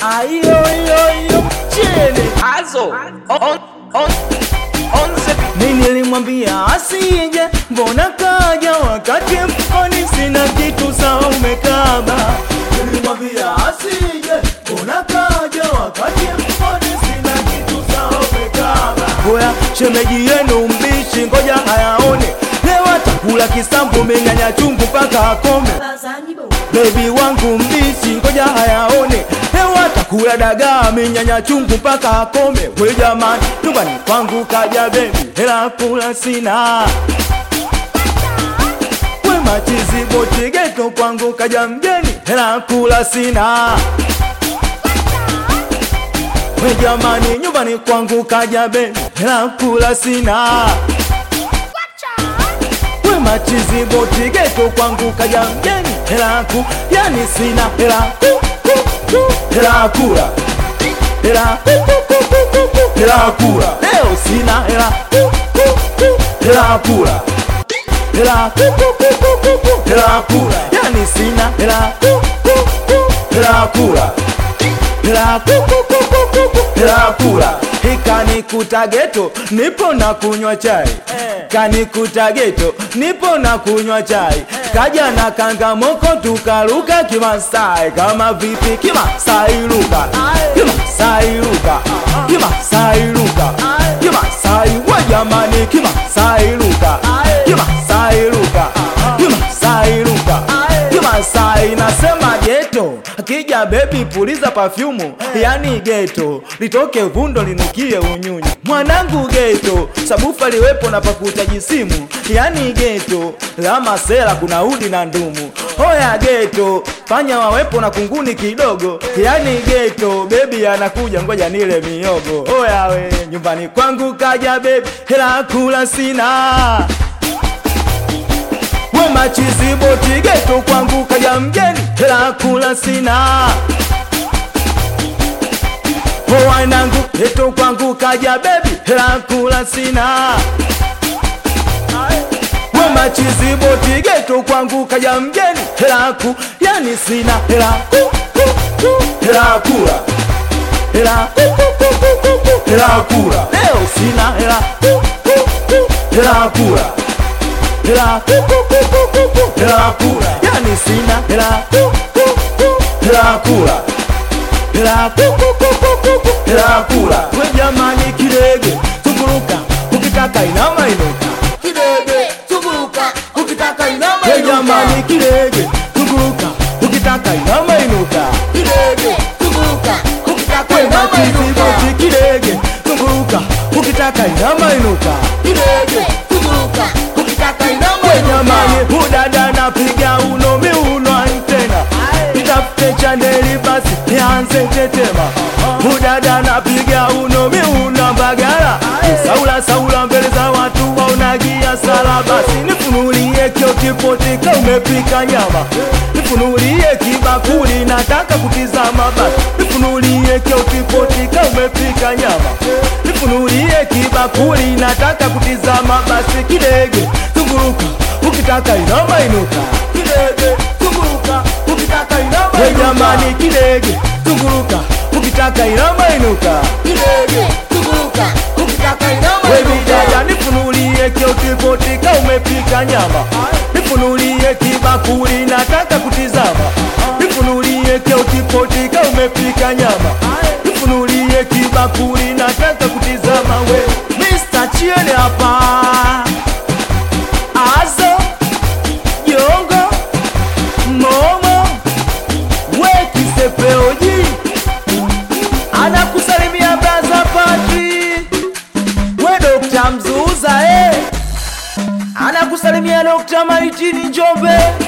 Ayo chene Azo on nilimwambia asije, mbona kaja wakati mfukoni sina kitu, sawa umekaba. Nilimwambia asije, mbona kaja wakati mfukoni sina kitu, sawa umekaba. Oya shemeji yenu mbishi, ngoja hayaone leo atakula kisambu, menganya chungu mpaka akome. Baby wangu mbishi, ngoja hayaone leo atakula dagaa, menganya chungu mpaka akome. We jamani, nyumbani kwangu kaja baby, hela kula sina. We machizi boti geto, kwangu kaja mgeni, hela kula sina. We jamani, nyumbani kwangu kaja baby, hela kula sina. We machizi boti geto, kwangu kaja mgeni, hela yani sina hela hela kula hela hela kula leo sina hela hela kula hela hela kula yani sina hela hela kula hela hela kula. Kanikuta geto nipo na kunywa chai, kanikuta geto nipo na kunywa chai. Kaja na kangamoko tukaruka kimasai, kama vipi kimasai luka, kimasai luka, kimasai luka, kimasai wa jamani, kimasai luka, kimasai luka, kimasai luka, kimasai. Nasema geto akija baby puliza perfume, yani geto litoke vundo linukie unyunyu. Mwanangu geto sabufa liwepo na pakutaji simu, yani geto la masela kuna udi na ndumu. Hoya geto fanya wawepo na kunguni kidogo, yani geto baby anakuja ngoja nile miogo. Hoya we nyumbani kwangu kaja baby, hela kula sina. We machizi boti geto, kwangu kaja mgeni, hela kula sina. Wanangu geto kwangu kaja baby, hela kula sina. We machizi boti geto, kwangu kaja mgeni, hela yani sina hela hela kula hela hela kula leo sina hela hela kula hela hela kula yani sina hela hela kula hela hela kula. We jamani kidege tukuruka, ukitaka inama inuka, kidege tukuruka, ukitaka inama inuka. We jamani kidege tukuruka, ukitaka inama inuka, kidege tukuruka, ukitaka inama inuka. Kidege tukuruka, ukitaka inama inuka, kidege tukuruka, ukitaka inama inuka. We jamani udada napiga uno miuno antena, nitafute chaneli basi nianze tetema. Udada napiga uno miuno bagara, saula saula mbele za watu waonagia sala. Basi nifunulie kio kipoti kama umepika nyama, nifunulie kibakuli nataka kutizama. Basi nifunulie kio kipoti kama umepika nyama, nifunulie kibakuli nataka kutizama. Basi kidege tunguruka, ukitaka inama inuka, kidege tunguruka, ukitaka inama inuka. We jamani kidege tunguruka, ukitaka inama inuka, kidege tunguruka, ukitaka inama inuka. We bidada nifunulie kio kipoti kama umepika nyama, nifunulie kibakuli nataka kutizama. Nifunulie kio kipoti kama umepika nyama, nifunulie kibakuli nataka kutizama. We Mr. Chiene hapa Azo Yongo Momo we kisepeoji anakusalimia braza Patri. We Dr. Mzuza anakusalimia Dr. Maitini Njombe.